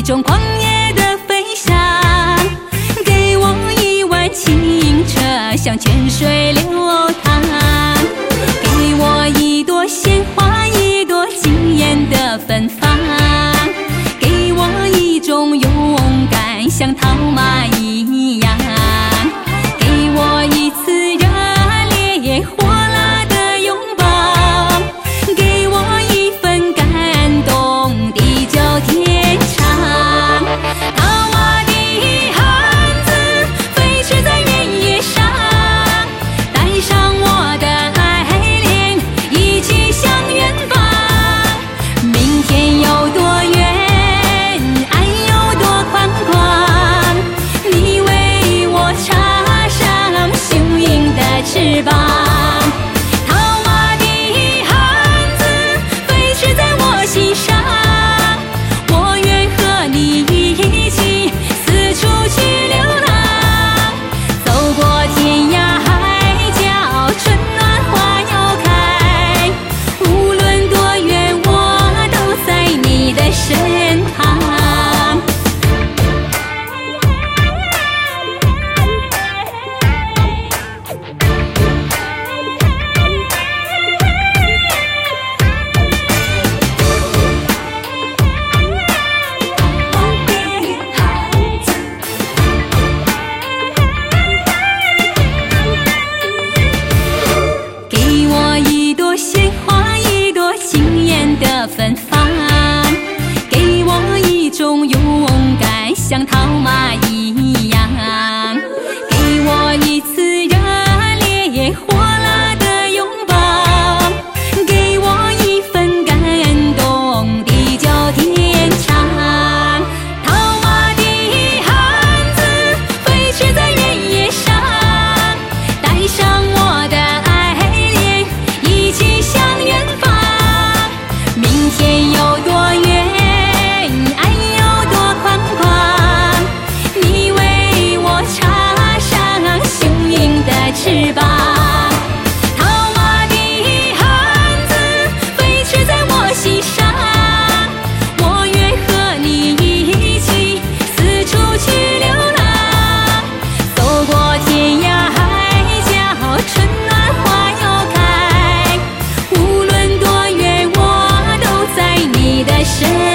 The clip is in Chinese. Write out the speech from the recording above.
种狂野的飞翔，给我一碗清澈，像泉水流淌。给我一朵鲜花，一朵惊艳的芬芳。给我一种勇敢，像套马一样。给我一次热烈火辣的拥抱，给我一份感动，地久天长。套马的汉子飞驰在原野上，带上我的爱恋，一起向远方。明天有多远，爱有多宽广，你为我插上雄鹰的翅膀。套马的汉子飞驰在我心上，我愿和你一起四处去流浪，走过天涯海角，春暖花又开。无论多远，我都在你的身旁。给我一朵鲜花，一朵惊艳的芬芳。给我一种勇敢，像套马一样。给我一次热烈火辣的拥抱，给我一份感动，地久天长。套马的汉子飞驰在原野上，带上我的爱恋，一起向远方。明天有多远，爱有多宽广，你为我插上雄鹰的翅膀。套马的汉子飞驰在我心上，我愿和你一起四处去流浪，走过天涯海角，春暖花又开。无论多远，我都在你的身